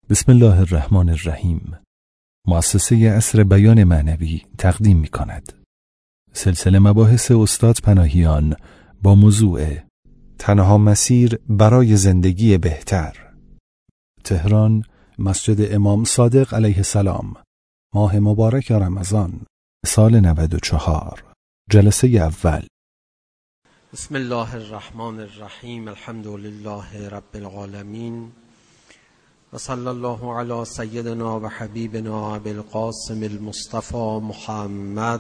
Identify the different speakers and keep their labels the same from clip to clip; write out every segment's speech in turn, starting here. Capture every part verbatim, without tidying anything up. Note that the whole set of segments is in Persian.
Speaker 1: بسم الله الرحمن الرحیم. مؤسسه عصر بیان معنوی تقدیم می کند سلسله مباحث استاد پناهیان با موضوع تنها مسیر برای زندگی بهتر. تهران، مسجد امام صادق علیه السلام، ماه مبارک رمضان، سال نود و چهار، جلسه اول.
Speaker 2: بسم الله الرحمن الرحیم. الحمد لله رب العالمین و صلی الله علی سیدنا و حبیبنا ابی القاسم المصطفى محمد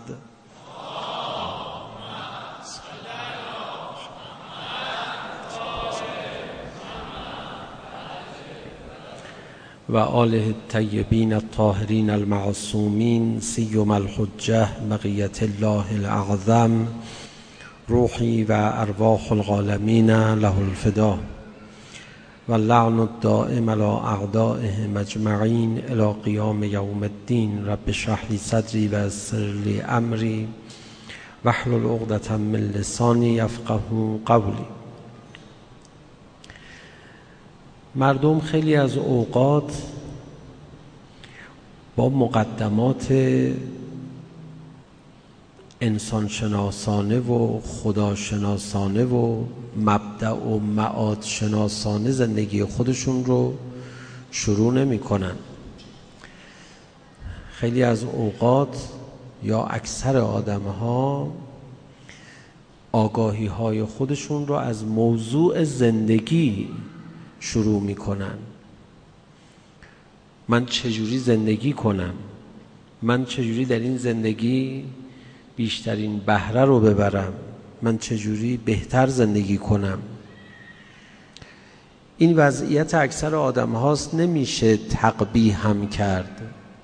Speaker 2: و آله الطیبین الطاهرین المعصومین، سیما الحجة بقیة الله الاعظم، روحی و ارواح العالمین له الفدا و اللعن الدائم علی اعدائهم اجمعین الی قیام یوم الدین. رب اشرح لی صدری و یسر لی امری واحلل عقدة من لسانی یفقهوا قولی. مردم خیلی از اوقات با مقدمات انسان شناسانه و خدا شناسانه و مبدأ و معاد شناسانه زندگی خودشون رو شروع نمی کنن. خیلی از اوقات یا اکثر آدم ها آگاهی های خودشون رو از موضوع زندگی شروع می کنن. من چجوری زندگی کنم؟ من چجوری در این زندگی بیشترین بهره رو ببرم؟ من چجوری بهتر زندگی کنم؟ این وضعیت اکثر آدم هاست، نمیشه تقبیح هم کرد.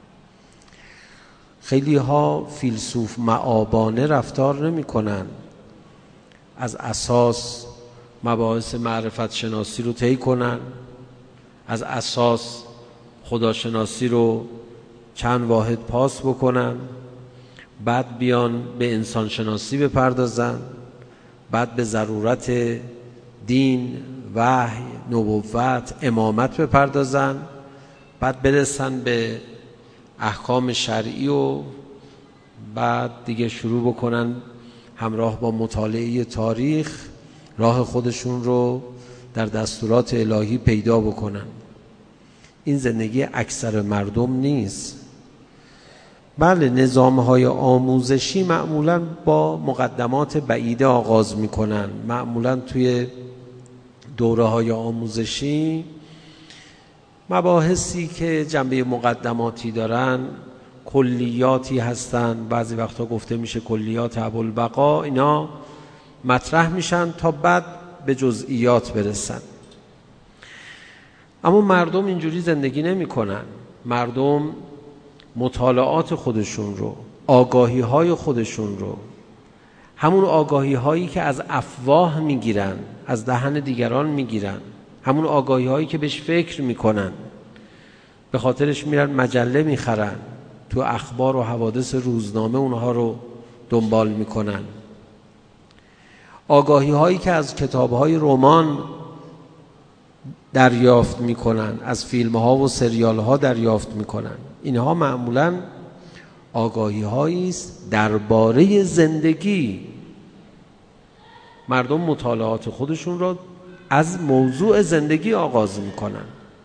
Speaker 2: خیلی ها فیلسوف مآبانه رفتار نمی کنن، از اساس مباحث معرفت شناسی رو طی کنن، از اساس خداشناسی رو چند واحد پاس بکنن، بعد بیان به انسان شناسی بپردازن، بعد به ضرورت دین، وحی، نبوت، امامت بپردازن، بعد برسن به احکام شرعی و بعد دیگه شروع بکنن همراه با مطالعه تاریخ راه خودشون رو در دستورات الهی پیدا بکنن. این زندگی اکثر مردم نیست. بله، نظام‌های آموزشی معمولاً با مقدمات بعیده آغاز می‌کنن. معمولاً توی دوره‌های آموزشی مباحثی که جنبه مقدماتی دارن کلیاتی هستن، بعضی وقتا گفته میشه کلیات ابوالبقا، اینا مطرح میشن تا بعد به جزئیات برسن. اما مردم اینجوری زندگی نمی‌کنن. مردم مطالعات خودشون رو، آگاهی های خودشون رو، همون آگاهی هایی که از افواه میگیرن، از دهن دیگران میگیرن، همون آگاهی هایی که بهش فکر میکنن، به خاطرش میرن مجله میخرن، تو اخبار و حوادث روزنامه اونها رو دنبال میکنن، آگاهی هایی که از کتاب های رمان دریافت میکنن، از فیلم ها و سریال ها دریافت میکنن. اینها معمولاً آگاهی هایی است درباره زندگی. مردم مطالعات خودشون را از موضوع زندگی آغاز میکنن.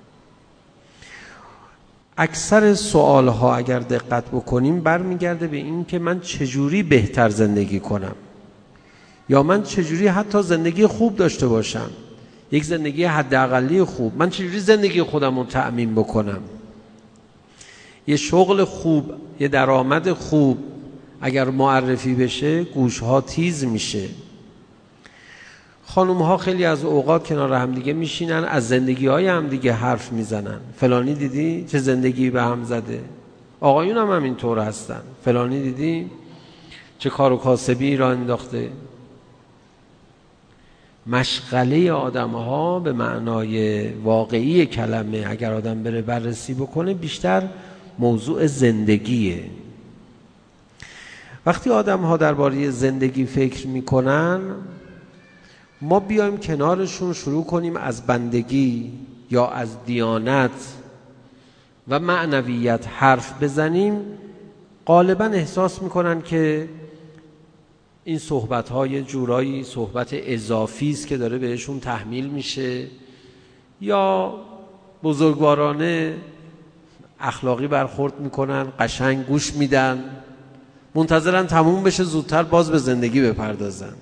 Speaker 2: اکثر سوال ها اگر دقت بکنیم برمیگرده به این که من چجوری بهتر زندگی کنم، یا من چجوری حتی زندگی خوب داشته باشم، یک زندگی حداقلی خوب. من چجوری زندگی خودم رو تأمین بکنم؟ یه شغل خوب، یه درآمد خوب اگر معرفی بشه گوشها تیز میشه. خانوم ها خیلی از اوقات کنار هم دیگه میشینن، از زندگی های هم دیگه حرف میزنن. فلانی دیدی چه زندگی به هم زده؟ آقایون هم همینطور هستن. فلانی دیدی چه کار و کاسبی را انداخته؟ مشغله آدم ها به معنای واقعی کلمه اگر آدم بره بررسی بکنه بیشتر موضوع زندگیه. وقتی آدم ها درباره زندگی فکر میکنن، ما بیایم کنارشون شروع کنیم از بندگی یا از دیانت و معنویت حرف بزنیم غالبا احساس میکنن که این صحبت‌ها یه جورایی صحبت اضافی است که داره بهشون تحمیل میشه، یا بزرگوارانه اخلاقی برخورد میکنن، قشنگ گوش میدن، منتظرن تموم بشه زودتر باز به زندگی بپردازن.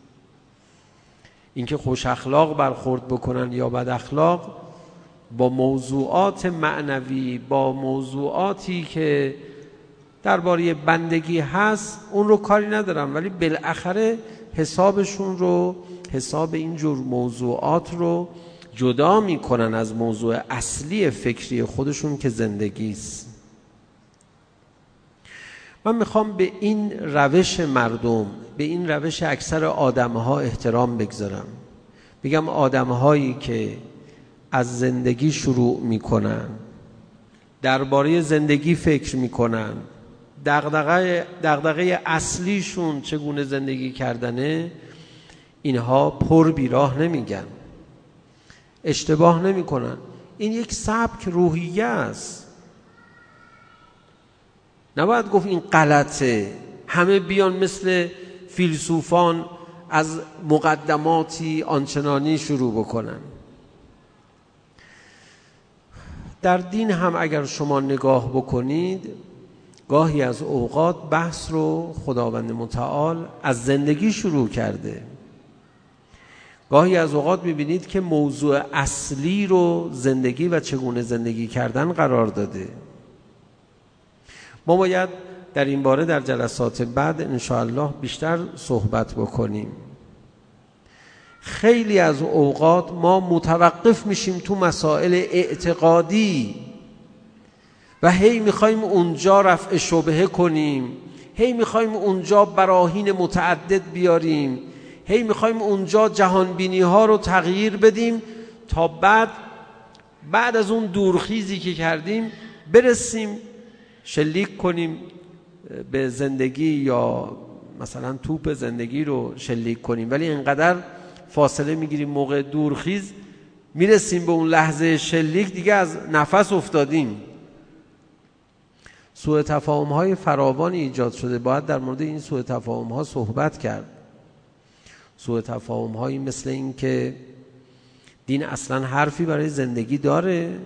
Speaker 2: اینکه خوش اخلاق برخورد بکنن یا بد اخلاق با موضوعات معنوی، با موضوعاتی که درباره بندگی هست، اون رو کاری ندارم، ولی بالاخره حسابشون رو، حساب اینجور موضوعات رو جدا میکنن از موضوع اصلی فکری خودشون که زندگی است. من میخوام به این روش مردم، به این روش اکثر آدمها احترام بگذارم. بگم آدمهایی که از زندگی شروع میکنن، درباره زندگی فکر میکنن، دغدغه دغدغه اصلیشون چگونه زندگی کردنه، اینها پر بیراه نمیگن، اشتباه نمیکنن. این یک سبک روحیه است. نباید گفت این غلطه، همه بیان مثل فیلسوفان از مقدماتی آنچنانی شروع بکنن. در دین هم اگر شما نگاه بکنید، گاهی از اوقات بحث رو خداوند متعال از زندگی شروع کرده. گاهی از اوقات میبینید که موضوع اصلی رو زندگی و چگونه زندگی کردن قرار داده. ما باید در این باره در جلسات بعد انشاءالله بیشتر صحبت بکنیم. خیلی از اوقات ما متوقف میشیم تو مسائل اعتقادی و هی میخوایم اونجا رفع شبهه کنیم، هی میخوایم اونجا براهین متعدد بیاریم، هی میخوایم اونجا جهانبینی ها رو تغییر بدیم تا بعد بعد از اون دورخیزی که کردیم برسیم شلیک کنیم به زندگی، یا مثلا توپ زندگی رو شلیک کنیم، ولی اینقدر فاصله میگیریم موقع دورخیز میرسیم به اون لحظه شلیک دیگه از نفس افتادیم. سوء تفاهم های فراوانی ایجاد شده، باید در مورد این سوء تفاهم ها صحبت کرد. سوء تفاهم هایی مثل این که دین اصلا حرفی برای زندگی داره،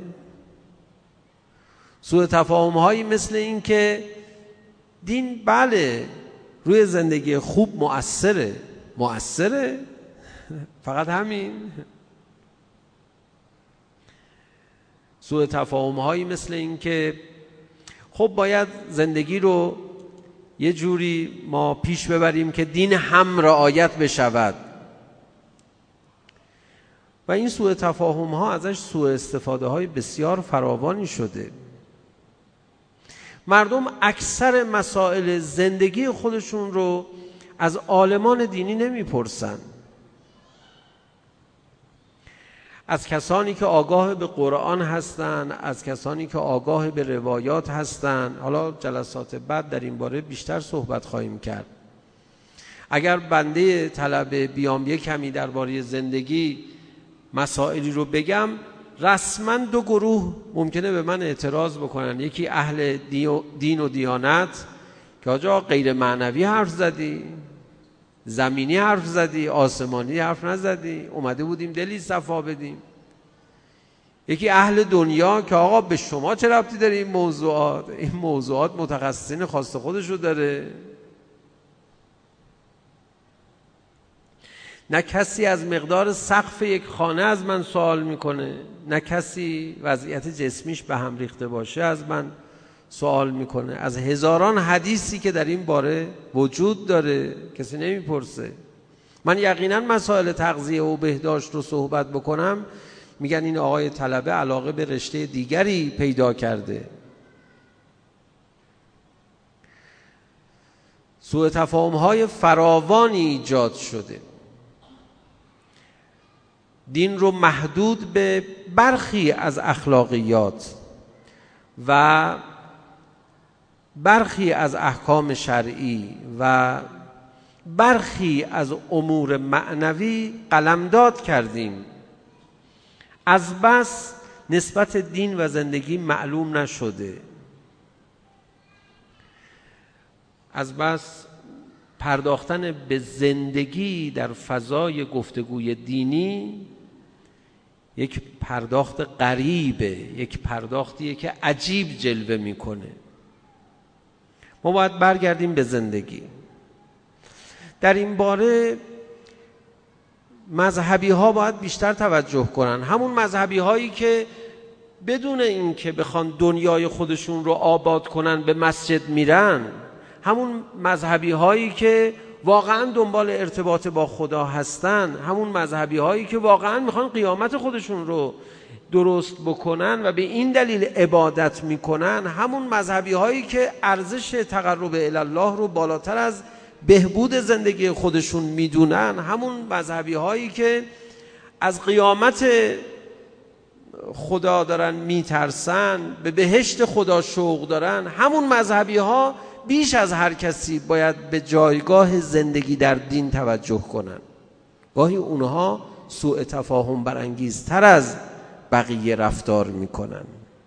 Speaker 2: سوء تفاهم هایی مثل این که دین بله روی زندگی خوب مؤثره مؤثره فقط همین. سوء تفاهم هایی مثل این که خب باید زندگی رو یه جوری ما پیش ببریم که دین هم رعایت بشود، و این سوء تفاهم ها ازش سوء استفاده های بسیار فراوانی شده. مردم اکثر مسائل زندگی خودشون رو از عالمان دینی نمیپرسن، از کسانی که آگاه به قرآن هستن، از کسانی که آگاه به روایات هستن. حالا جلسات بعد در این باره بیشتر صحبت خواهیم کرد. اگر بنده طلبه بیام یک کمی درباره زندگی مسائلی رو بگم، رسما دو گروه ممکنه به من اعتراض بکنن. یکی اهل دین و دیانت که آجا غیر معنوی حرف زدی، زمینی حرف زدی، آسمانی حرف نزدی، اومده بودیم دلی صفا بدیم. یکی اهل دنیا که آقا به شما چه ربطی داره این موضوعات، این موضوعات متخصصین خاص خودش رو داره. نه کسی از مقدار سقف یک خانه از من سوال میکنه، نه کسی وضعیت جسمیش به هم ریخته باشه از من سوال میکنه. از هزاران حدیثی که در این باره وجود داره کسی نمیپرسه. من یقینا مسائل تغذیه و بهداشت رو صحبت بکنم میگن این آقای طلبه علاقه به رشته دیگری پیدا کرده. سوء تفاهم های فراوانی ایجاد شده. دین رو محدود به برخی از اخلاقیات و برخی از احکام شرعی و برخی از امور معنوی قلمداد کردیم. از بس نسبت دین و زندگی معلوم نشده. از بس پرداختن به زندگی در فضای گفتگوی دینی یک پرداخت غریبه، یک پرداختیه که عجیب جلوه میکنه. ما باید برگردیم به زندگی. در این باره مذهبی ها باید بیشتر توجه کنن، همون مذهبی هایی که بدون این که بخوان دنیای خودشون رو آباد کنن به مسجد میرن، همون مذهبی هایی که واقعا دنبال ارتباط با خدا هستن، همون مذهبی هایی که واقعا میخوان قیامت خودشون رو درست بکنن و به این دلیل عبادت میکنن، همون مذهبی هایی که ارزش تقرب الی الله رو بالاتر از بهبود زندگی خودشون میدونن، همون مذهبی هایی که از قیامت خدا دارن میترسن، به بهشت خدا شوق دارن، همون مذهبی ها بیش از هر کسی باید به جایگاه زندگی در دین توجه کنن. گاهی اونها سوء تفاهم برانگیزتر از بقیه رفتار میکنن.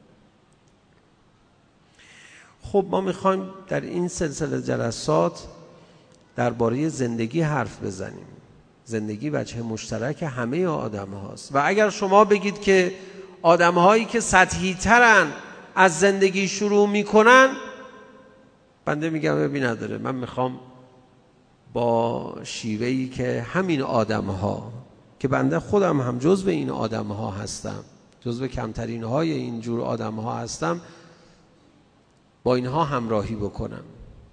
Speaker 2: خب ما میخوایم در این سلسله جلسات درباره زندگی حرف بزنیم. زندگی وجه مشترک همه آدم هاست و اگر شما بگید که آدم هایی که سطحی ترن از زندگی شروع میکنن، بنده میگم ببین نداره، من میخوام با شیوهی که همین آدم ها که بنده خودم هم جزو این آدم ها هستم، جزو کمترین های اینجور آدم ها هستم، با اینها همراهی بکنم،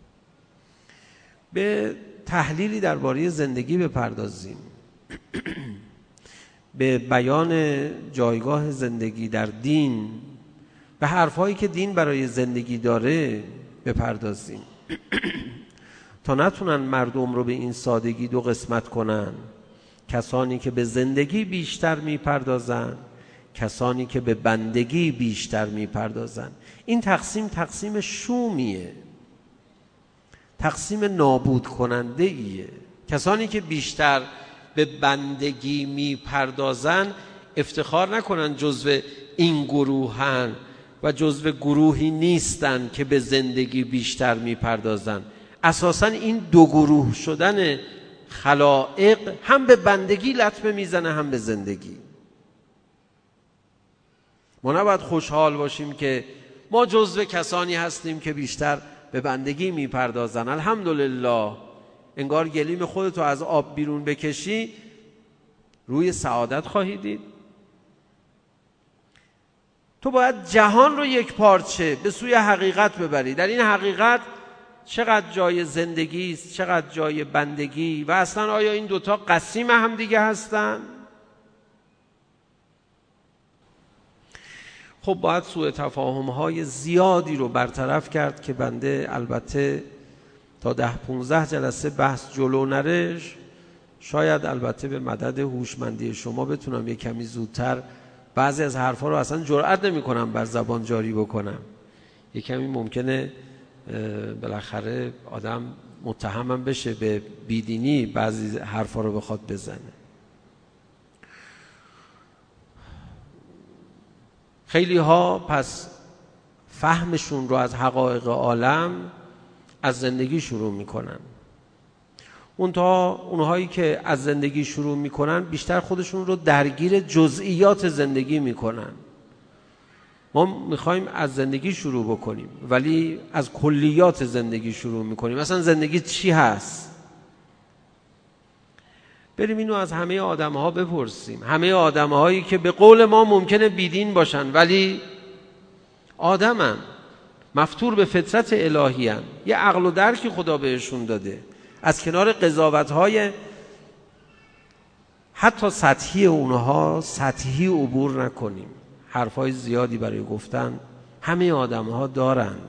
Speaker 2: به تحلیلی درباره زندگی بپردازیم، به بیان جایگاه زندگی در دین، به حرفایی که دین برای زندگی داره بپردازیم تا نتونن مردم رو به این سادگی دو قسمت کنن: کسانی که به زندگی بیشتر میپردازن، کسانی که به بندگی بیشتر میپردازن. این تقسیم تقسیم شومیه، تقسیم نابود کننده ایه. کسانی که بیشتر به بندگی میپردازن افتخار نکنن جزو این گروهن و جزو گروهی نیستن که به زندگی بیشتر میپردازن. اساساً این دو گروه شدن خلائق هم به بندگی لطمه میزنه هم به زندگی. ما نباید خوشحال باشیم که ما جزو کسانی هستیم که بیشتر به بندگی میپردازن. الحمدلله، انگار گلیم خودتو از آب بیرون بکشی روی سعادت خواهی دید. تو باید جهان رو یک پارچه به سوی حقیقت ببری. در این حقیقت چقدر جای زندگی است، چقدر جای بندگی، و اصلا آیا این دوتا قسیم هم دیگه هستن؟ خب باید سوء تفاهم های زیادی رو برطرف کرد که بنده البته تا ده پونزده جلسه بحث جلو نرش، شاید البته به مدد هوشمندی شما بتونم یک کمی زودتر بعضی از حرفا رو اصلا جرئت نمی کنم بر زبان جاری بکنم. یک کمی ممکنه بالاخره آدم متهمم بشه به بیدینی، بعضی حرفا رو بخواد بزنه. خیلی ها پس فهمشون رو از حقایق عالم از زندگی شروع میکنن. اونتا اونهایی که از زندگی شروع میکنن بیشتر خودشون رو درگیر جزئیات زندگی میکنن. ما میخوایم از زندگی شروع بکنیم ولی از کلیات زندگی شروع میکنیم. مثلا زندگی چی هست؟ بریم اینو از همه آدم ها بپرسیم. همه آدم هایی که به قول ما ممکنه بیدین باشن ولی آدمن، مفطور به فطرت الهی هن. یه عقل و درکی خدا بهشون داده. از کنار قضاوت های حتی سطحی اونها سطحی عبور نکنیم. حرفای زیادی برای گفتن همه آدم ها دارند.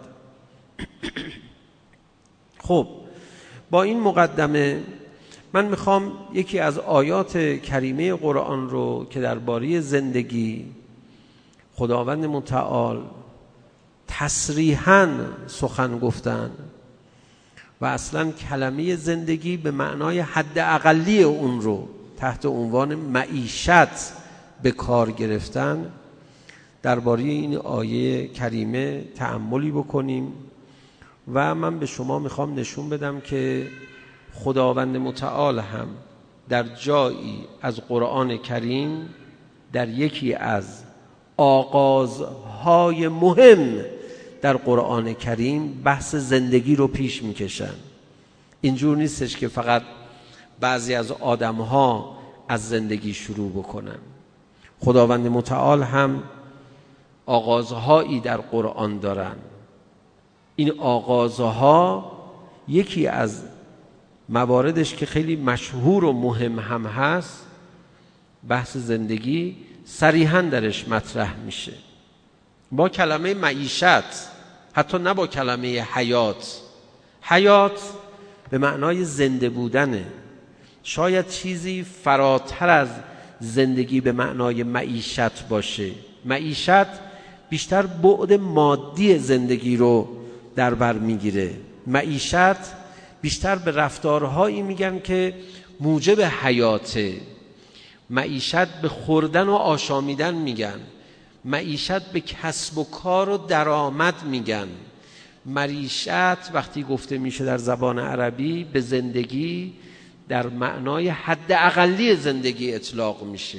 Speaker 2: خب با این مقدمه من میخوام یکی از آیات کریمه قرآن رو که درباره زندگی خداوند متعال تصریحاً سخن گفتن و اصلاً کلمه زندگی به معنای حد اقلی اون رو تحت عنوان معیشت به کار گرفتن، درباره این آیه کریمه تأملی بکنیم و من به شما میخوام نشون بدم که خداوند متعال هم در جایی از قرآن کریم در یکی از آغازهای مهم در قرآن کریم بحث زندگی رو پیش میکشن. اینجور نیستش که فقط بعضی از آدمها از زندگی شروع بکنن. خداوند متعال هم آغازهایی در قرآن دارن. این آغازها یکی از مواردش که خیلی مشهور و مهم هم هست، بحث زندگی صریحاً درش مطرح میشه با کلمه معیشت، حتی نه با کلمه حیات. حیات به معنای زنده بودنه. شاید چیزی فراتر از زندگی به معنای معیشت باشه. معیشت بیشتر بعد مادی زندگی رو در بر میگیره. معیشت بیشتر به رفتارهایی میگن که موجب حیاته. معیشت به خوردن و آشامیدن میگن. معیشت به کسب و کار و درآمد میگن. معیشت وقتی گفته میشه در زبان عربی به زندگی در معنای حد اقلی زندگی اطلاق میشه،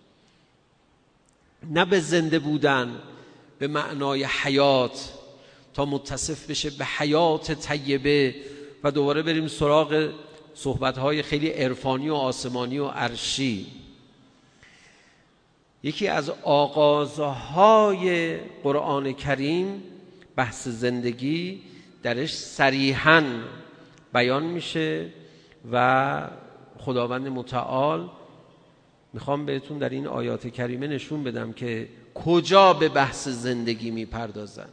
Speaker 2: نه به زنده بودن به معنای حیات تا متصف بشه به حیات طیبه و دوباره بریم سراغ صحبت‌های خیلی عرفانی و آسمانی و عرشی. یکی از آغازهای قرآن کریم بحث زندگی درش صریحاً بیان میشه و خداوند متعال میخوام بهتون در این آیات کریمه نشون بدم که کجا به بحث زندگی میپردازن.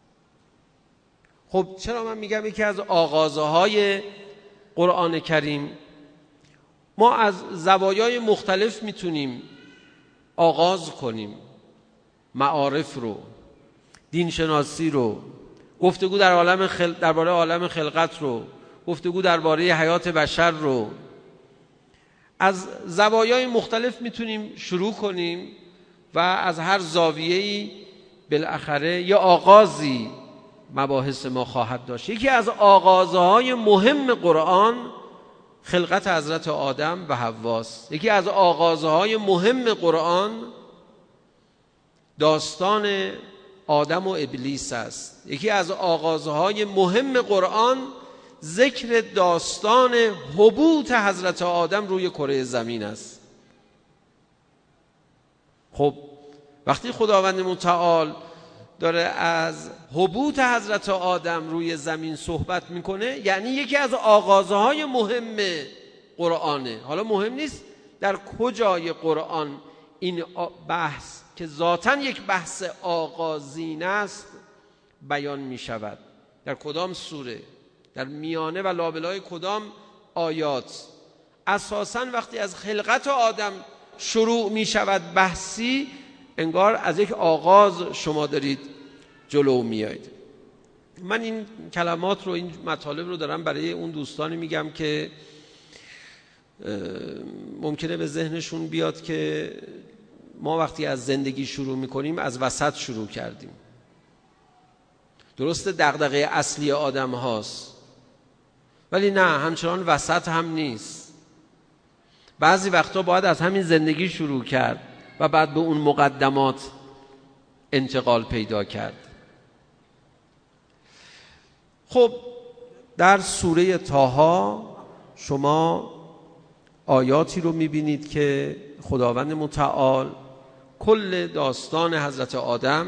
Speaker 2: خب چرا من میگم یکی از آغازهای قرآن کریم؟ ما از زوایای مختلف میتونیم آغاز کنیم معارف رو، دینشناسی رو، گفتگو در عالم خل... درباره عالم خلقت رو، گفتگو درباره حیات بشر رو. از زوایای مختلف میتونیم شروع کنیم و از هر زاویه‌ای بالاخره یه آغازی مباحث ما خواهد داشت. یکی از آغازهای مهم قرآن خلقت حضرت آدم و حواست. یکی از آغازهای مهم قرآن داستان آدم و ابلیس است. یکی از آغازهای مهم قرآن ذکر داستان هبوط حضرت آدم روی کره زمین است. خب وقتی خداوند متعال داره از هبوط حضرت آدم روی زمین صحبت میکنه، یعنی یکی از آغازهای مهم قرآنه. حالا مهم نیست در کجای قرآن این بحث که ذاتاً یک بحث آغازین است بیان میشود، در کدام سوره، در میانه و لابلای کدام آیات. اساساً وقتی از خلقت آدم شروع میشود بحثی، انگار از یک آغاز شما دارید جلو میایید. من این کلمات رو، این مطالب رو دارم برای اون دوستانی میگم که ممکنه به ذهنشون بیاد که ما وقتی از زندگی شروع میکنیم از وسط شروع کردیم. درسته دغدغه اصلی آدم هاست، ولی نه همچنان وسط هم نیست. بعضی وقتا باید از همین زندگی شروع کرد و بعد به اون مقدمات انتقال پیدا کرد. خب در سوره طه شما آیاتی رو میبینید که خداوند متعال کل داستان حضرت آدم،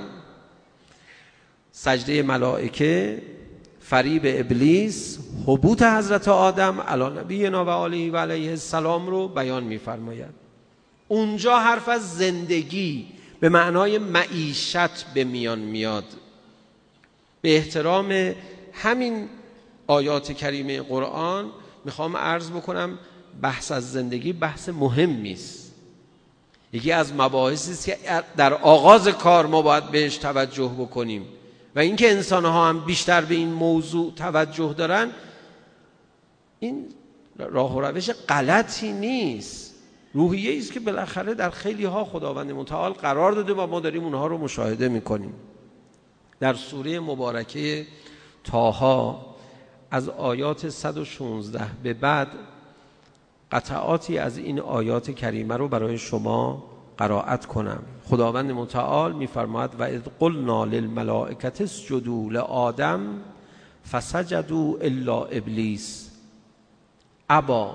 Speaker 2: سجده ملائکه، فریب ابلیس، هبوط حضرت آدم علی نبینا و آله و علیه السلام رو بیان میفرماید. اونجا حرف از زندگی به معنای معیشت به میان میاد. به احترام همین آیات کریمه قرآن میخوام عرض بکنم بحث از زندگی بحث مهمی است. یکی از مباحثی است که در آغاز کار ما باید بهش توجه بکنیم و اینکه انسان‌ها هم بیشتر به این موضوع توجه دارن، این راه و روش غلطی نیست. روحیه است که بالاخره در خیلی ها خداوند متعال قرار داده و ما داریم اونها رو مشاهده میکنیم. در سوره مبارکه طه از آیات صد و شانزده به بعد قطعاتی از این آیات کریمه رو برای شما قرائت کنم. خداوند متعال میفرماید و اذ قلنا للملائکه اسجدوا لآدم فسجدوا الا ابلیس ابا.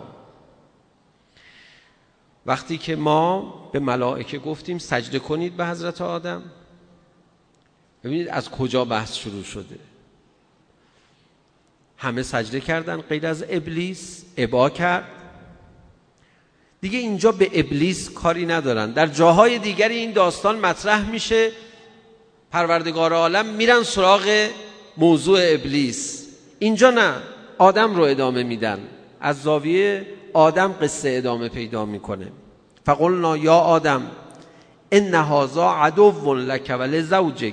Speaker 2: وقتی که ما به ملائکه گفتیم سجده کنید به حضرت آدم، ببینید از کجا بحث شروع شده. همه سجده کردن غیر از ابلیس، ابا کرد. دیگه اینجا به ابلیس کاری ندارن. در جاهای دیگری این داستان مطرح میشه، پروردگار عالم میرن سراغ موضوع ابلیس. اینجا نه، آدم رو ادامه میدن، از زاویه آدم قصه ادامه پیدا میکنه. فقلنا یا آدم ان هذا عدو لک ولزوجک.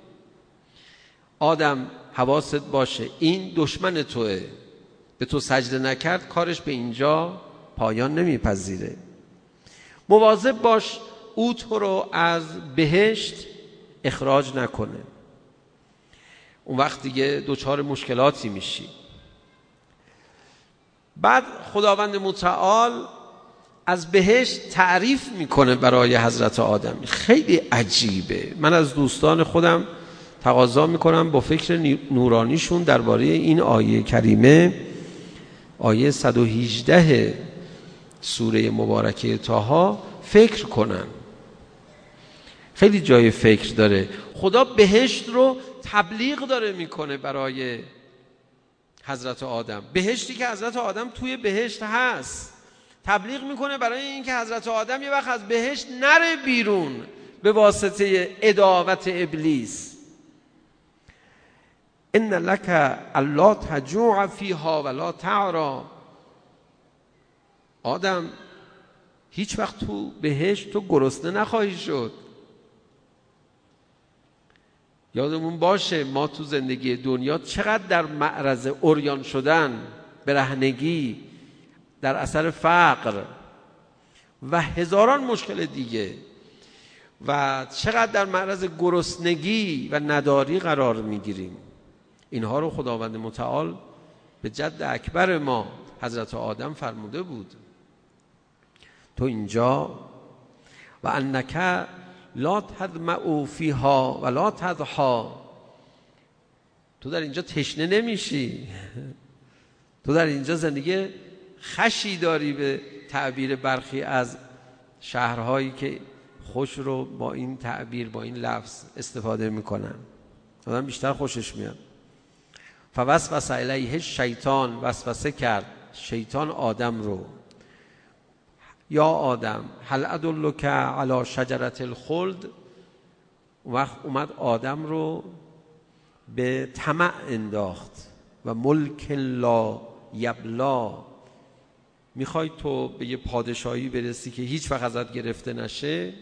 Speaker 2: آدم حواست باشه این دشمن توه، به تو سجده نکرد کارش به اینجا پایان نمیپذیره. مواظب باش او تو رو از بهشت اخراج نکنه، اون وقت دیگه دوچار مشکلاتی میشی. بعد خداوند متعال از بهشت تعریف میکنه برای حضرت آدم. خیلی عجیبه. من از دوستان خودم تقاضا میکنم با فکر نورانیشون درباره این آیه کریمه، آیه صد و هجده سوره مبارکه طه فکر کنن. خیلی جای فکر داره. خدا بهشت رو تبلیغ داره میکنه برای حضرت آدم. بهشتی که حضرت آدم توی بهشت هست تبلیغ میکنه برای اینکه حضرت آدم یه وقت از بهشت نره بیرون به واسطه عداوت ابلیس. ان لک الا تجوع فیها ولا تعرا. آدم هیچ وقت تو بهشت تو گرسنه نخواهی شد. یادمون باشه ما تو زندگی دنیا چقدر در معرض عریان شدن، برهنگی، در اثر فقر و هزاران مشکل دیگه و چقدر در معرض گرسنگی و نداری قرار میگیریم. اینها رو خداوند متعال به جد اکبر ما حضرت آدم فرموده بود. تو اینجا و انک لا تظمأ فیها ولا تضحی. تو در اینجا تشنه نمیشی، تو در اینجا زندگی خشی داری، به تعبیر برخی از شهرهایی که خوش رو با این تعبیر، با این لفظ استفاده میکنن، آدم بیشتر خوشش میاد. فوسوس الیه شیطان، وسوسه کرد شیطان آدم رو. یا آدم هل ادلک علی شجرة الخلد. وقت اومد آدم رو به طمع انداخت و ملک لا یبلا. میخوای تو به یه پادشاهی برسی که هیچ وقت ازت گرفته نشه؟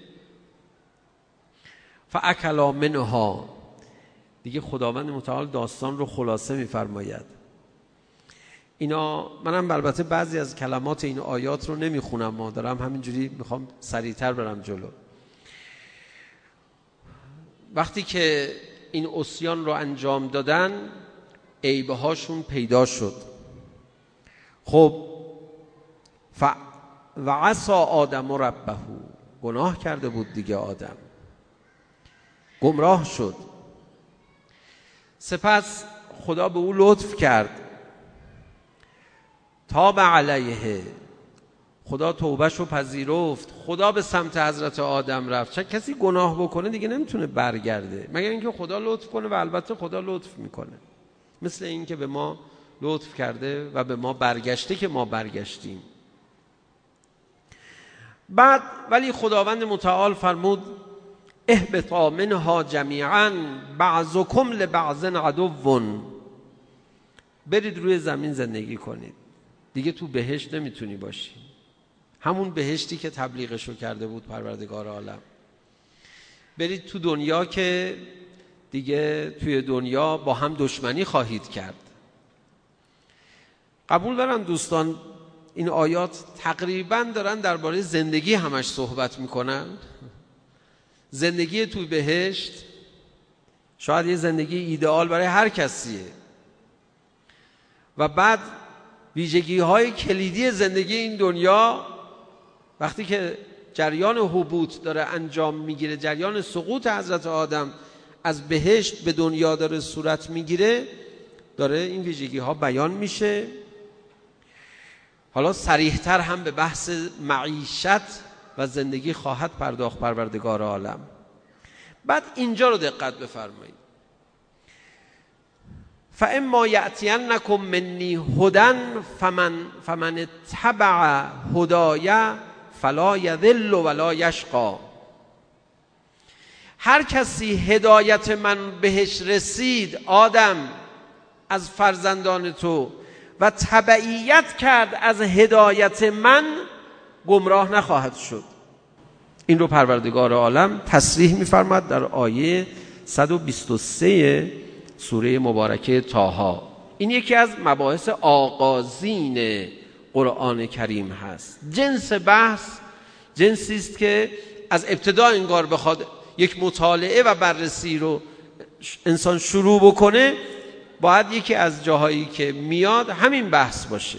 Speaker 2: فاکلا منها. دیگه خداوند متعال داستان رو خلاصه میفرماید. اینا منم البته بعضی از کلمات این آیات رو نمیخونم، ما دارم همینجوری میخوام سریعتر برم جلو. وقتی که این عصیان رو انجام دادن عیبه هاشون پیدا شد. خب ف و عصا آدم ربه، گناه کرده بود دیگه، آدم گمراه شد. سپس خدا به او لطف کرد، تاب علیه، خدا توبهش رو پذیرفت، خدا به سمت حضرت آدم رفت. چه کسی گناه بکنه دیگه نمیتونه برگرده مگر اینکه خدا لطف کنه، و البته خدا لطف میکنه، مثل این که به ما لطف کرده و به ما برگشته که ما برگشتیم. بعد ولی خداوند متعال فرمود اهبطا منها جمیعا بعضکم لبعض عدو. برید روی زمین زندگی کنید، دیگه تو بهشت نمیتونی باشی، همون بهشتی که تبلیغشو کرده بود پروردگار عالم. برید تو دنیا که دیگه توی دنیا با هم دشمنی خواهید کرد. قبول دارن دوستان این آیات تقریبا دارن درباره زندگی همش صحبت میکنن. زندگی توی بهشت شاید یه زندگی ایدئال برای هر کسیه و بعد ویژگی های کلیدی زندگی این دنیا وقتی که جریان هبوط داره انجام میگیره، جریان سقوط حضرت آدم از بهشت به دنیا داره صورت میگیره، داره این ویژگی ها بیان میشه. حالا صریح‌تر هم به بحث معیشت و زندگی خواهد پرداخت پروردگار عالم. بعد اینجا رو دقت بفرمایید. فاما یأتینکم منی هدی فمن فمن اتبع هدای فلا یضل ولا یشقی. هر کسی هدایت من بهش رسید، آدم از فرزندان تو، و تبعیت کرد از هدایت من، گمراه نخواهد شد. این رو پروردگار عالم تصریح می‌فرماد در آیه صد و بیست و سه سوره مبارکه طه. این یکی از مباحث آغازین قرآن کریم هست. جنس بحث جنسی است که از ابتدا انگار بخواد یک مطالعه و بررسی رو انسان شروع بکنه، باید یکی از جاهایی که میاد همین بحث باشه.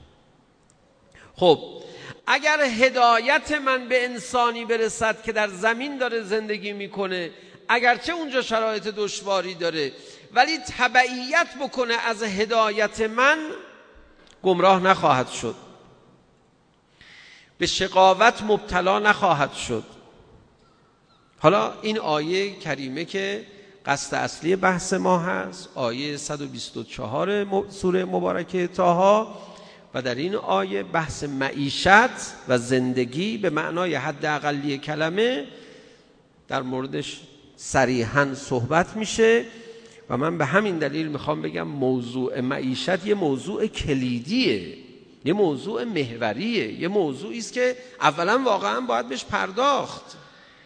Speaker 2: خب اگر هدایت من به انسانی برسد که در زمین داره زندگی میکنه، اگرچه اونجا شرایط دشواری داره، ولی تبعیت بکنه از هدایت من، گمراه نخواهد شد، به شقاوت مبتلا نخواهد شد. حالا این آیه کریمه که قصد اصلی بحث ما هست، آیه صد و بیست و چهار سوره مبارکه طه، و در این آیه بحث معیشت و زندگی به معنای حد اقلی کلمه در موردش صریحاً صحبت میشه. و من به همین دلیل میخوام بگم موضوع معیشت یه موضوع کلیدیه، یه موضوع محوریه، یه موضوعی است که اولا واقعا باید بهش پرداخت.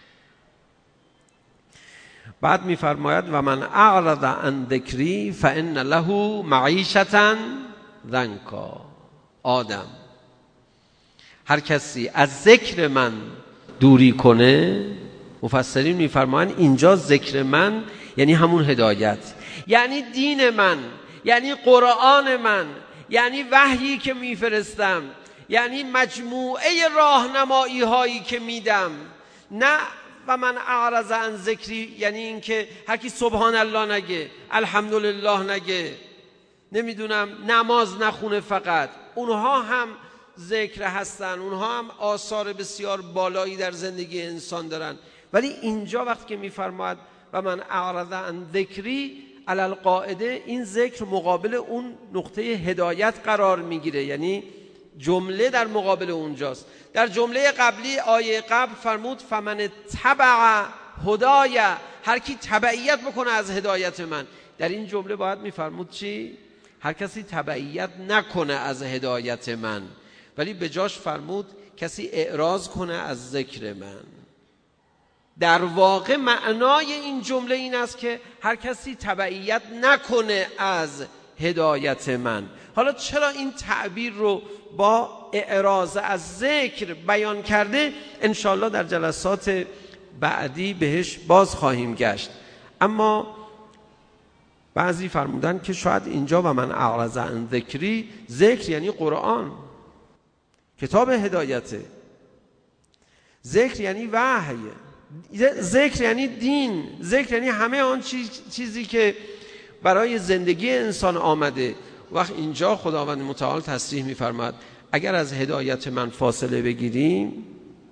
Speaker 2: بعد میفرماید و من اعرض عن ذکری فان له معیشة ضنکا. آدم، هر کسی از ذکر من دوری کنه، مفسرین میفرمایند اینجا ذکر من یعنی همون هدایت، یعنی دین من، یعنی قرآن من، یعنی وحیی که میفرستم، یعنی مجموعه راهنمایی هایی که میدم. نه و من اعرض عن ذکری یعنی این که هر کی سبحان الله نگه، الحمدلله نگه، نمیدونم نماز نخونه، فقط اونها هم ذکر هستن، اونها هم آثار بسیار بالایی در زندگی انسان دارن. ولی اینجا وقتی که میفرماید و من اعرض عن ذکری، علی القاعده این ذکر مقابل اون نقطه هدایت قرار میگیره، یعنی جمله در مقابل اونجاست. در جمله قبلی آیه قبل فرمود فمن تبع هدای، هر کی تبعیت بکنه از هدایت من. در این جمله باید میفرمود چی؟ هر کسی تبعیت نکنه از هدایت من، ولی به جاش فرمود کسی اعراض کنه از ذکر من. در واقع معنای این جمله این است که هر کسی تبعیت نکنه از هدایت من. حالا چرا این تعبیر رو با اعراض از ذکر بیان کرده؟ انشالله در جلسات بعدی بهش باز خواهیم گشت. اما بعضی فرمودن که شاید اینجا و من اعرض عن ذکری، ذکر یعنی قرآن، کتاب هدایته، ذکر یعنی وحی، ذکر یعنی دین، ذکر یعنی همه آن چیزی که برای زندگی انسان آمده. وقت اینجا خداوند متعال تصریح می‌فرماید اگر از هدایت من فاصله بگیریم،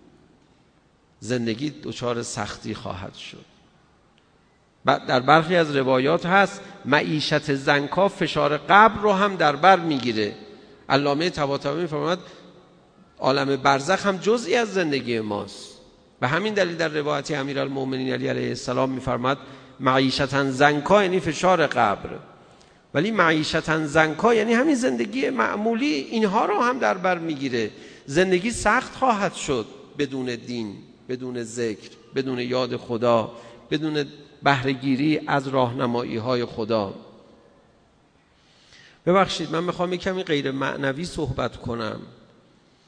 Speaker 2: زندگی دچار سختی خواهد شد. در برخی از روایات هست معیشت ضنکا فشار قبر رو هم در بر میگیره. علامه طباطبایی می‌فرماید عالم برزخ هم جزئی از زندگی ماست. به همین دلیل در روایت امیرالمومنین علی علیه السلام می‌فرماید معیشتاً ضنکا یعنی فشار قبر، ولی معیشتاً ضنکا یعنی همین زندگی معمولی، اینها رو هم در بر میگیره. زندگی سخت خواهد شد بدون دین، بدون ذکر، بدون یاد خدا، بدون بهره‌گیری از راهنمایی‌های خدا. ببخشید من میخوام یک کمی غیر معنوی صحبت کنم.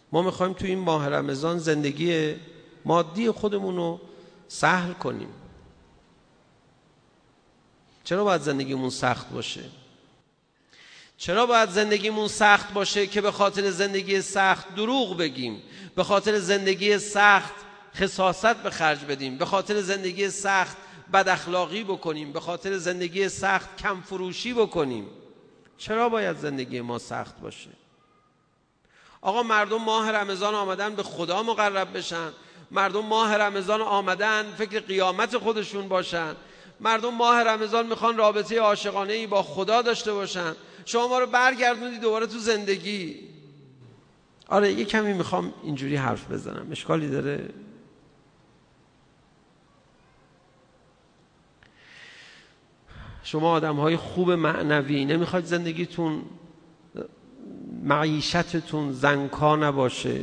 Speaker 2: ما میخوایم تو این ماه رمضان زندگی مادی خودمون رو سهل کنیم. چرا باید زندگیمون سخت باشه؟ چرا باید زندگیمون سخت باشه که به خاطر زندگی سخت دروغ بگیم، به خاطر زندگی سخت خساست به خرج بدیم، به خاطر زندگی سخت بد اخلاقی بکنیم، به خاطر زندگی سخت کم فروشی بکنیم؟ چرا باید زندگی ما سخت باشه؟ آقا مردم ماه رمضان آمدن به خدا مقرب بشن، مردم ماه رمضان آمدن فکر قیامت خودشون باشن، مردم ماه رمضان میخوان رابطه عاشقانه‌ای با خدا داشته باشن. شما ما رو برگردوندی دوباره تو زندگی. آره یه کمی میخوام اینجوری حرف بزنم، اشکالی داره؟ شما آدم‌های خوب معنوی نمیخواید زندگیتون معیشتتون زنکا نباشه؟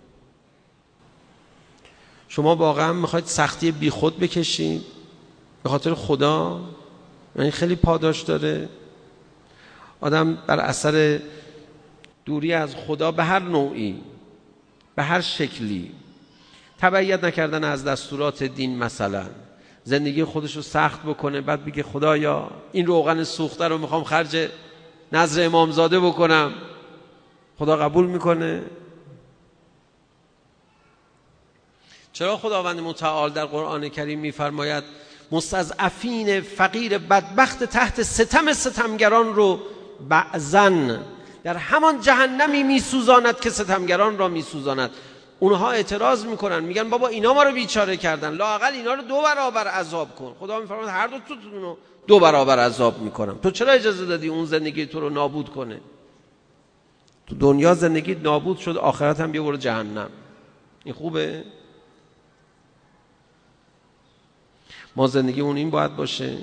Speaker 2: شما واقعا میخواید سختی بی خود بکشید به خاطر خدا؟ یعنی خیلی پاداش داره. آدم بر اثر دوری از خدا به هر نوعی، به هر شکلی، تبعیت نکردن از دستورات دین مثلا، زندگی خودش رو سخت بکنه، بعد بگه خدایا این روغن سوخته رو میخوام خرج نذر امامزاده بکنم، خدا قبول میکنه؟ چرا خداوند متعال در قرآن کریم میفرماید مستضعفین فقیر بدبخت تحت ستم ستمگران رو بعضن در همان جهنمی میسوزاند که ستمگران را میسوزاند؟ اونها اعتراض میکنن، میگن بابا اینا ما رو بیچاره کردن، لااقل اینا رو دو برابر عذاب کن. خدا میفرماید هر دو تون رو دو برابر عذاب میکنم. تو چرا اجازه دادی اون زندگی تو رو نابود کنه؟ تو دنیا زندگی نابود شد، آخرت هم بیا برو جهنم. این خوبه؟ ما زندگیمون این باید باشه؟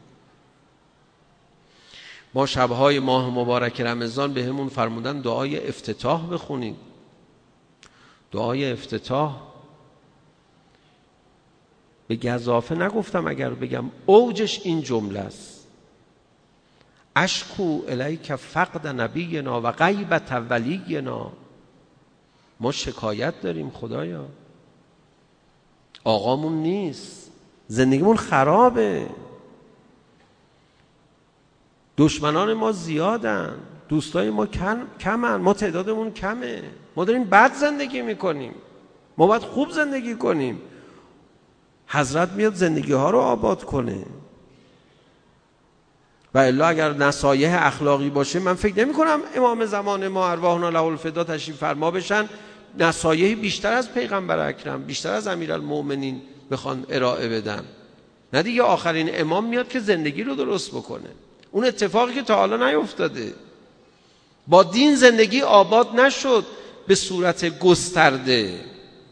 Speaker 2: ما شبهای ماه مبارک رمضان به همون فرمودن دعای افتتاح بخونید. دعای افتتاح به گزافه نگفتم، اگر بگم اوجش این جمله است: اشکو الیک فقد نبینا و غیبت ولینا. ما شکایت داریم خدایا، آقامون نیست، زندگیمون خرابه، دشمنان ما زیادن، دوستای ما کم کمن، ما تعدادمون کمه، ما داریم بد زندگی میکنیم، ما باید خوب زندگی کنیم. حضرت میاد زندگی ها رو آباد کنه. و الا اگر نصایح اخلاقی باشه، من فکر نمی کنم امام زمان ما ارواحنا له الفدا تشریف فرما بشن نصایح بیشتر از پیغمبر اکرم، بیشتر از امیرالمؤمنین بخوان ارائه بدن. نه دیگه، آخرین امام میاد که زندگی رو درست بکنه. اون اتفاقی که تا حالا نیفتاده. با دین زندگی آباد نشد به صورت گسترده.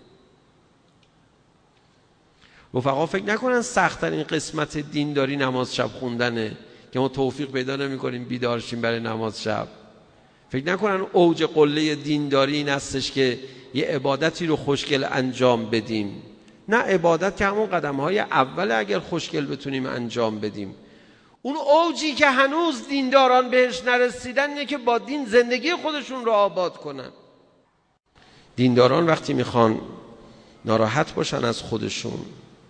Speaker 2: رفقا فکر نکنن سخت‌ترین قسمت دینداری نماز شب خوندنه که ما توفیق پیدا نمی‌کنیم بیدار شیم برای نماز شب. فکر نکنن اوج قله دینداری این هستش که یه عبادتی رو خوشگل انجام بدیم. نه، عبادت که همون قدم‌های اول اگر خوشگل بتونیم انجام بدیم. اون اوجی که هنوز دینداران بهش نرسیدن اینه که با دین زندگی خودشون رو آباد کنن. دینداران وقتی میخوان ناراحت باشن از خودشون،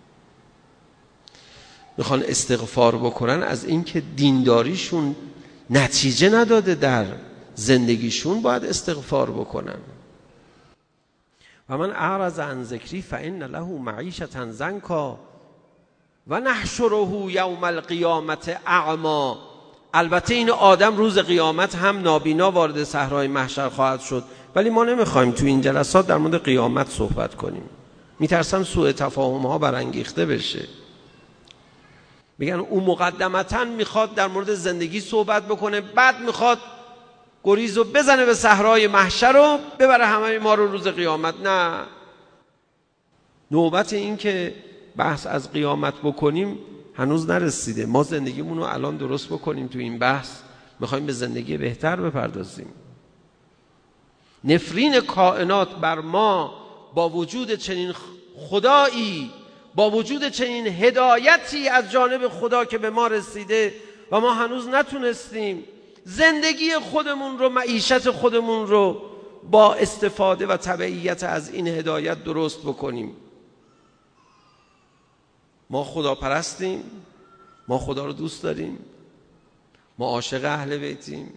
Speaker 2: میخوان استغفار بکنن از اینکه دینداریشون نتیجه نداده در زندگیشون، باید استغفار بکنن. و من اعرض عن ذکری فإن له معیشة ضنکا و نحشره یوم القیامت اعما. البته این آدم روز قیامت هم نابینا وارد صحرای محشر خواهد شد، ولی ما نمیخوایم تو این جلسات در مورد قیامت صحبت کنیم. میترسم سوء تفاهم ها برانگیخته بشه. میگن او مقدمتا میخواد در مورد زندگی صحبت بکنه، بعد میخواد گریزو بزنه به صحرای محشر رو ببره همه ما رو روز قیامت. نه، نوبت این که بحث از قیامت بکنیم هنوز نرسیده. ما زندگیمون رو الان درست بکنیم. تو این بحث میخوایم به زندگی بهتر بپردازیم. نفرین کائنات بر ما با وجود چنین خدایی، با وجود چنین هدایتی از جانب خدا که به ما رسیده و ما هنوز نتونستیم زندگی خودمون رو، معیشت خودمون رو با استفاده و تبعیت از این هدایت درست بکنیم. ما خدا پرستیم، ما خدا رو دوست داریم، ما عاشق اهل بیتیم.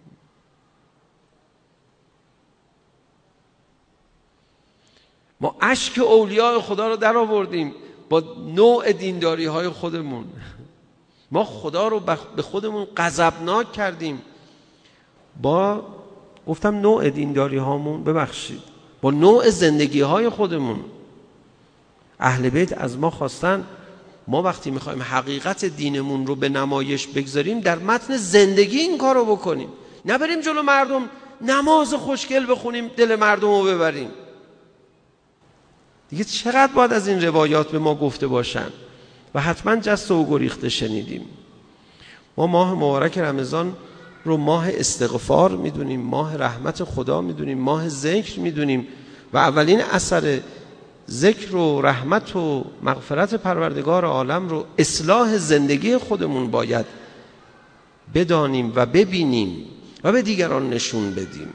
Speaker 2: ما اشک اولیاء خدا رو در آوردیم با نوع دینداری های خودمون. ما خدا رو به خودمون غضبناک کردیم با، گفتم نوع دینداری هامون، ببخشید، با نوع زندگی های خودمون. اهل بیت از ما خواستن ما وقتی میخوایم حقیقت دینمون رو به نمایش بگذاریم در متن زندگی این کار رو بکنیم، نبریم جلو مردم نماز خوشگل بخونیم دل مردم رو ببریم. دیگه چقدر باید از این روایات به ما گفته باشن و حتما جست و گریخته شنیدیم. ما ماه مبارک رمضان رو ماه استغفار میدونیم، ماه رحمت خدا میدونیم، ماه ذکر میدونیم و اولین اثر ذکر و رحمت و مغفرت پروردگار عالم رو اصلاح زندگی خودمون باید بدانیم و ببینیم و به دیگران نشون بدیم.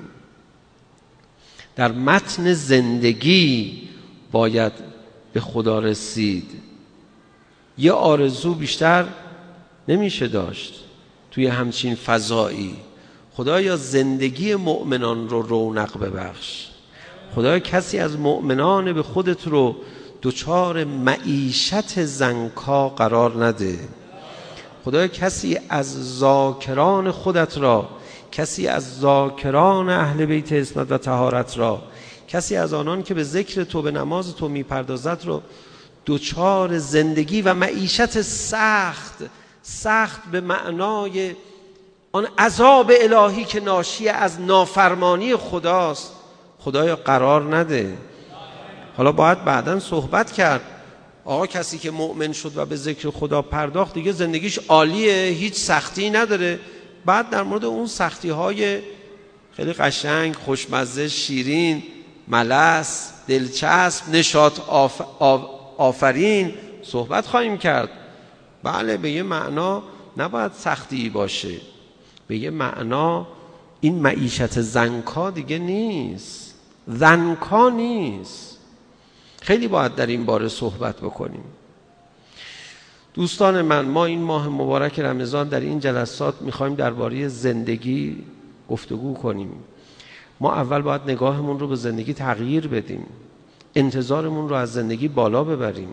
Speaker 2: در متن زندگی باید به خدا رسید. یه آرزو بیشتر نمیشه داشت توی همچین فضایی. خدایا زندگی مؤمنان رو رونق ببخش. خدایا کسی از مؤمنان به خودت رو دچار معیشت زنکا قرار نده. خدایا کسی از ذاکران خودت را، کسی از ذاکران اهل بیت عصمت و طهارت را، کسی از آنان که به ذکر تو، به نماز تو میپردازد رو دچار زندگی و معیشت سخت، سخت به معنای آن عذاب الهی که ناشی از نافرمانی خداست، خدایا قرار نده. حالا باید بعداً صحبت کرد. آقا کسی که مؤمن شد و به ذکر خدا پرداخت دیگه زندگیش عالیه، هیچ سختی نداره. بعد در مورد اون سختی های خیلی قشنگ، خوشمزه، شیرین، ملس، دلچسب، نشاط آف... آف... آفرین صحبت خواهیم کرد. بله به یه معنا نباید سختی باشه، به یه معنا این معیشت زنکا دیگه نیست، زنکا نیست. خیلی باید در این باره صحبت بکنیم. دوستان من، ما این ماه مبارک رمضان در این جلسات میخوایم درباره زندگی گفتگو کنیم. ما اول باید نگاهمون رو به زندگی تغییر بدیم، انتظارمون رو از زندگی بالا ببریم.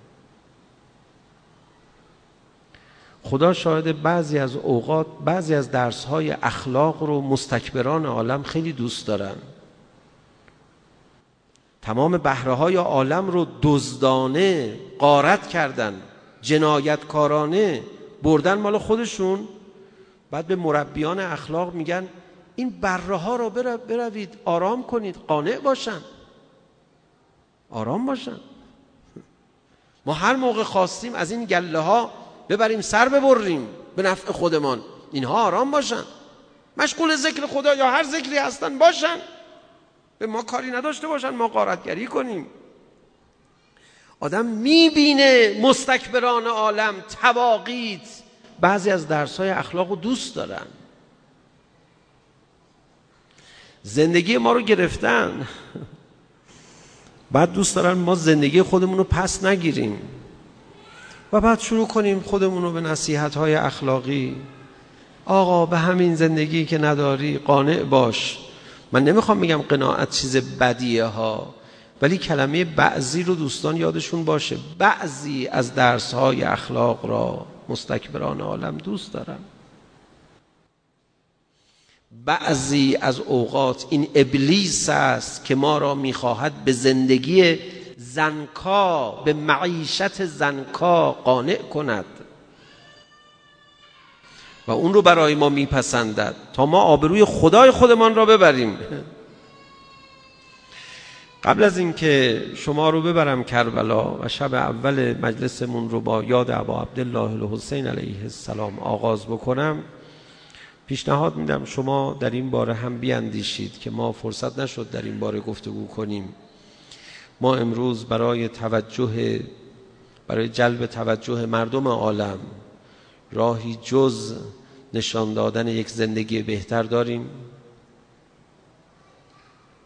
Speaker 2: خدا شاهد بعضی از اوقات بعضی از درس‌های اخلاق رو مستکبران عالم خیلی دوست دارن. تمام بهره‌های عالم رو دزدانه غارت کردن، جنایتکارانه بردن مال خودشون. بعد به مربیان اخلاق میگن این بهره‌ها رو برو بروید آرام کنید، قانع باشن، آرام باشن. ما هر موقع خواستیم از این گله ها ببریم سر ببریم به نفع خودمان، اینها آرام باشن، مشغول ذکر خدا یا هر ذکری هستن باشن، به ما کاری نداشته باشن، ما غارتگری کنیم. آدم میبینه مستکبران عالم، تواقیت، بعضی از درس‌های اخلاق رو دوست دارن. زندگی ما رو گرفتن، بعد دوست دارن ما زندگی خودمون رو پس نگیریم و بعد شروع کنیم خودمون رو به نصیحت‌های اخلاقی. آقا به همین زندگی که نداری قانع باش. من نمیخوام بگم قناعت چیز بدیه ها، ولی کلمه بعضی رو دوستان یادشون باشه. بعضی از درس‌های اخلاق را مستکبران عالم دوست دارن. بعضی از اوقات این ابلیس است که ما را میخواهد به زندگی زنکا، به معیشت زنکا قانع کند و اون رو برای ما میپسندد تا ما آبروی خدای خودمان را ببریم. قبل از اینکه شما رو ببرم کربلا و شب اول مجلسمون رو با یاد ابا عبدالله الحسین علیه السلام آغاز بکنم، پیشنهاد میدم شما در این باره هم بیاندیشید که ما فرصت نشد در این باره گفتگو کنیم. ما امروز برای توجه برای جلب توجه مردم عالم راهی جز نشان دادن یک زندگی بهتر داریم؟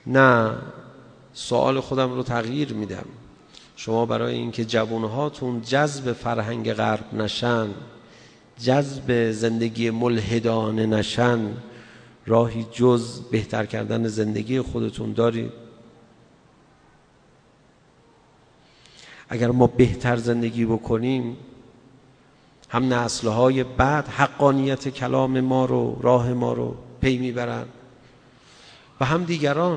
Speaker 2: نه، سوال خودم رو تغییر میدم. شما برای اینکه جوانهاتون جذب فرهنگ غرب نشن، جذب زندگی ملحدانه نشن، راهی جز بهتر کردن زندگی خودتون دارید؟ اگر ما بهتر زندگی بکنیم، هم نسل‌های بعد حقانیت کلام ما رو، راه ما رو پی میبرن و هم دیگران.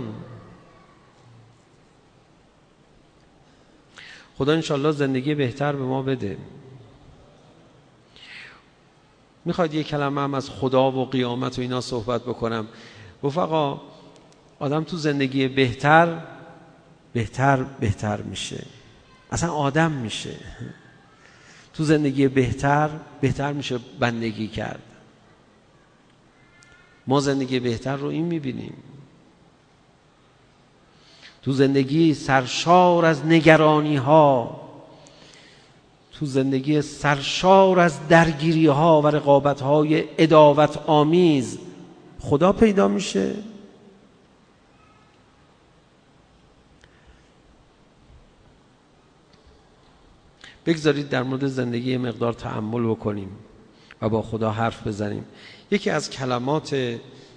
Speaker 2: خدا انشالله زندگی بهتر به ما بده. میخواید یک کلمه هم از خدا و قیامت و اینا صحبت بکنم؟ رفقا، آدم تو زندگی بهتر بهتر بهتر میشه، اصلا آدم میشه. تو زندگی بهتر بهتر میشه بندگی کرد. ما زندگی بهتر رو این میبینیم. تو زندگی سرشار از نگرانی ها، تو زندگی سرشار از درگیری ها و رقابت های عداوت آمیز خدا پیدا میشه. بگذارید در مورد زندگی مقدار تأمل بکنیم و با خدا حرف بزنیم. یکی از کلمات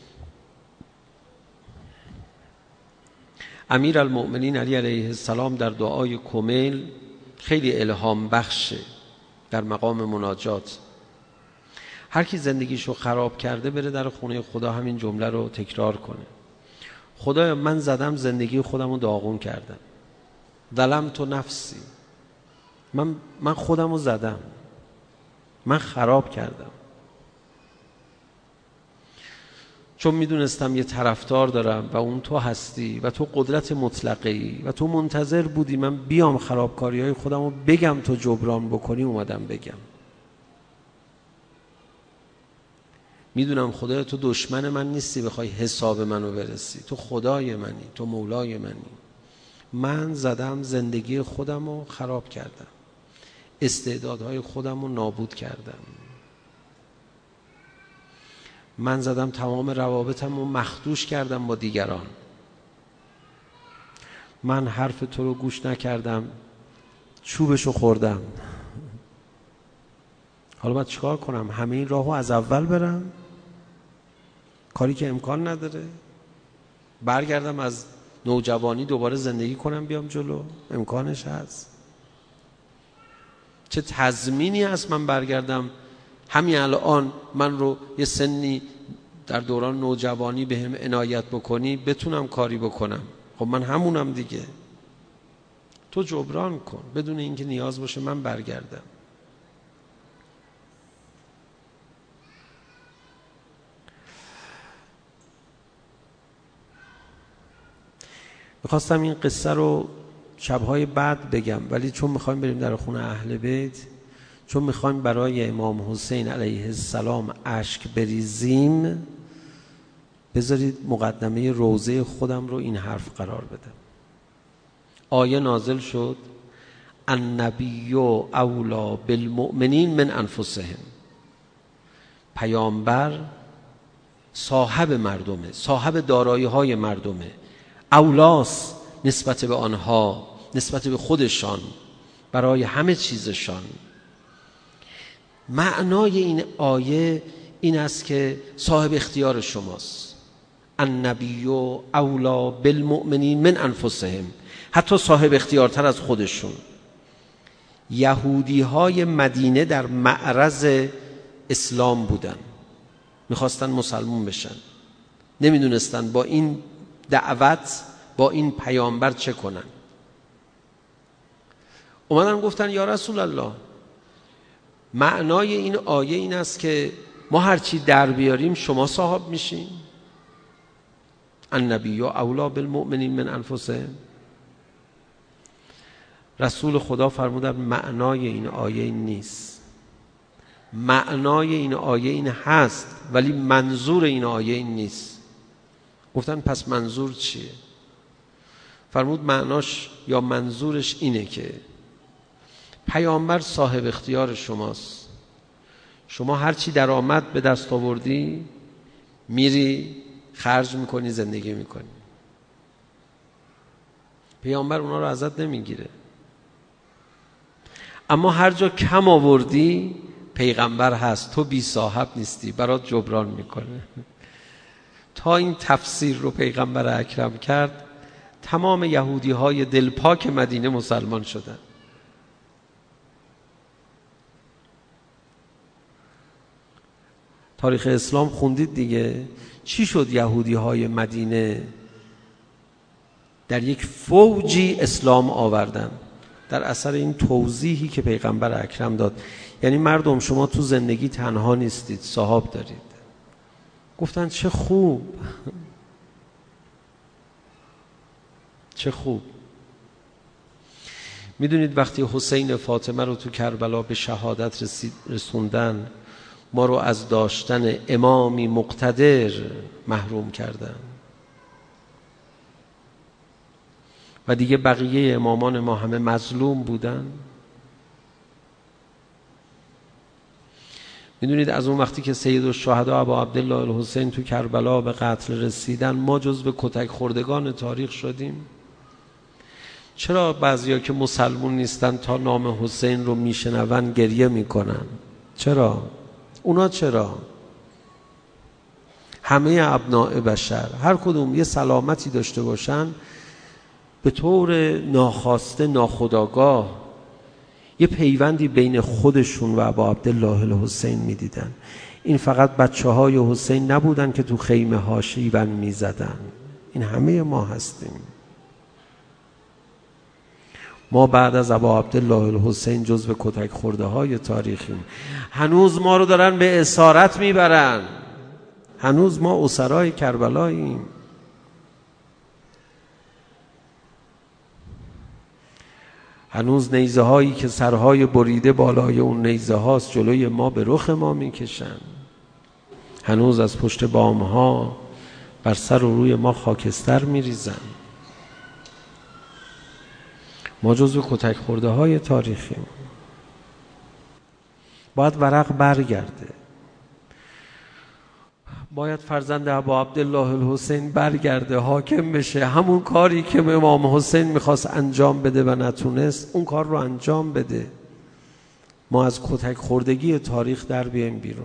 Speaker 2: امیر المؤمنین علی علیه السلام در دعای کمیل خیلی الهام بخشه در مقام مناجات. هر کی زندگیشو خراب کرده بره در خونه خدا همین جمله رو تکرار کنه: خدایا من زدم زندگی خودم رو داغون کردم، ظلمت نفسی، من من خودم رو زدم، من خراب کردم، چون میدونستم یه طرفدار دارم و اون تو هستی و تو قدرت مطلقه‌ای و تو منتظر بودی من بیام خرابکاری های خودم رو بگم تو جبران بکنی، اومدم بگم. میدونم خدایا تو دشمن من نیستی بخوای حساب منو برسی، تو خدای منی، تو مولای منی. من زدم زندگی خودم رو خراب کردم، استعدادهای خودم رو نابود کردم، من زدم تمام روابطم رو مخدوش کردم با دیگران، من حرف تو رو گوش نکردم، چوبشو خوردم. حالا باید چیکار کنم؟ همه این راهو از اول برم؟ کاری که امکان نداره. برگردم از نوجوانی دوباره زندگی کنم بیام جلو؟ امکانش هست؟ چه تضمینی هست من برگردم همین الان من رو یه سنی در دوران نوجوانی به هم عنایت بکنی بتونم کاری بکنم؟ خب من همونم دیگه. تو جبران کن بدون اینکه نیاز باشه من برگردم. میخواستم این قصه رو شبهای بعد بگم، ولی چون میخوایم بریم در خونه اهل بیت، چون میخوایم برای امام حسین علیه السلام اشک بریزیم، بذارید مقدمه روضه خودم رو این حرف قرار بدم. آیه نازل شد: النبی اولی بالمؤمنین من انفسهم. پیامبر صاحب مردمه، صاحب دارایی های مردمه، اولاس نسبت به آنها، نسبت به خودشان، برای همه چیزشان. معنای این آیه این است که صاحب اختیار شماست. النبی اولی بالمؤمنین من انفسهم، حتی صاحب اختیارتر از خودشون. یهودی های مدینه در معرض اسلام بودن، میخواستن مسلمون بشن، نمیدونستن با این دعوت، با این پیامبر چه کنن. اومدن گفتن یا رسول الله، معنای این آیه این است که ما هرچی در بیاریم شما صاحب میشین؟ النبی اولی بالمؤمنین من انفسهم. رسول خدا فرمودن معنای این آیه این نیست. معنای این آیه این هست ولی منظور این آیه این نیست. گفتن پس منظور چیه؟ فرمود معناش یا منظورش اینه که پیامبر صاحب اختیار شماست. شما هرچی درآمد به دست آوردی میری خرج میکنی، زندگی میکنی. پیامبر اونا رو ازت نمیگیره. اما هر جا کم آوردی پیغمبر هست، تو بی صاحب نیستی، برات جبران میکنه. تا این تفسیر رو پیغمبر اکرم کرد، تمام یهودی های دلپاک مدینه مسلمان شدن. تاریخ اسلام خوندید دیگه، چی شد یهودی های مدینه در یک فوجی اسلام آوردن در اثر این توضیحی که پیغمبر اکرم داد. یعنی مردم شما تو زندگی تنها نیستید، صاحب دارید. گفتن چه خوب چه خوب. میدونید وقتی حسین فاطمه رو تو کربلا به شهادت رسید رسوندن، ما رو از داشتن امامی مقتدر محروم کردن و دیگه بقیه امامان ما همه مظلوم بودن. میدونید از اون وقتی که سید الشهدا ابا عبدالله الحسین تو کربلا به قتل رسیدن، ما جزو کتک خوردگان تاریخ شدیم. چرا بعضیا که مسلمون نیستن تا نام حسین رو میشنون گریه میکنن؟ چرا؟ اونا چرا؟ همه ابناء بشر هر کدوم یه سلامتی داشته باشن، به طور ناخواسته ناخودآگاه یه پیوندی بین خودشون و ابا عبدالله الحسین میدیدن. این فقط بچه های حسین نبودن که تو خیمه ها شیون میزدن، این همه ما هستیم. ما بعد از ابا عبدالله الحسین جزو کتک خورده های تاریخیم. هنوز ما رو دارن به اسارت میبرن، هنوز ما اسرای کربلاییم. هنوز نیزه هایی که سرهای بریده بالای اون نیزه هاست جلوی ما به رخ ما میکشن. هنوز از پشت بام ها بر سر و روی ما خاکستر میریزن. ما جزو کتک خورده های تاریخیم. باید ورق برگرده، باید فرزند ابا عبدالله الحسین برگرده، حاکم بشه، همون کاری که امام حسین میخواست انجام بده و نتونست اون کار رو انجام بده. ما از کتک خوردگی تاریخ در بیایم بیرون.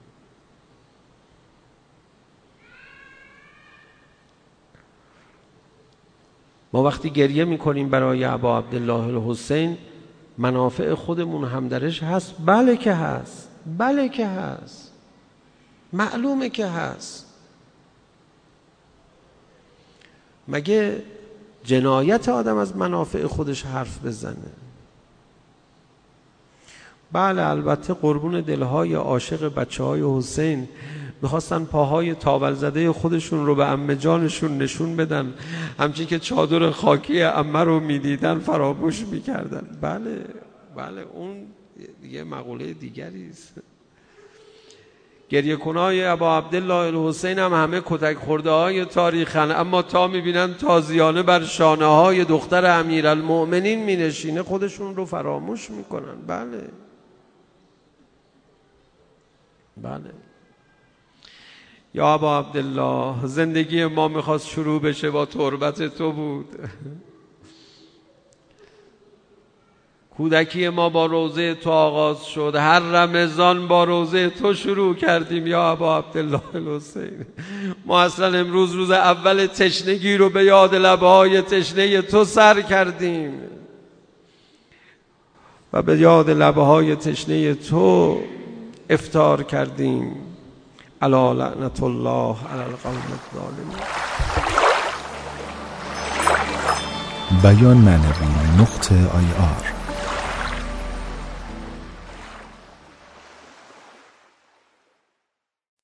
Speaker 2: ما وقتی گریه میکنیم برای ابا عبدالله الحسین، منافع خودمون هم درش هست؟ بله که هست، بله که هست، معلومه که هست. مگه جنایت آدم از منافع خودش حرف بزنه؟ بله البته قربون دلهای عاشق بچه های حسین میخواستن پاهای تاول زده خودشون رو به عمه جانشون نشون بدن، همچنین که چادر خاکی عمه رو میدیدن فراموش میکردن. بله بله اون یه مقوله دیگری است. گریه کنای ابا عبدالله الحسین هم همه کتک خورده های تاریخن، اما تا میبینن تازیانه بر شانه های دختر امیرالمؤمنین مینشینه خودشون رو فراموش میکنن. بله بله. یا ابا عبدالله، زندگی ما میخواست شروع بشه با تربت تو بود. کودکی ما با روزه تو آغاز شد، هر رمضان با روزه تو شروع کردیم یا ابا عبدالله الحسین. ما اصلا امروز روز اول تشنگی رو به یاد لبهای تشنه تو سر کردیم و به یاد لبهای تشنه تو افطار کردیم. الا لعنت الله علی القوم الظالمین.
Speaker 1: بیان معنوی نقطه آی آر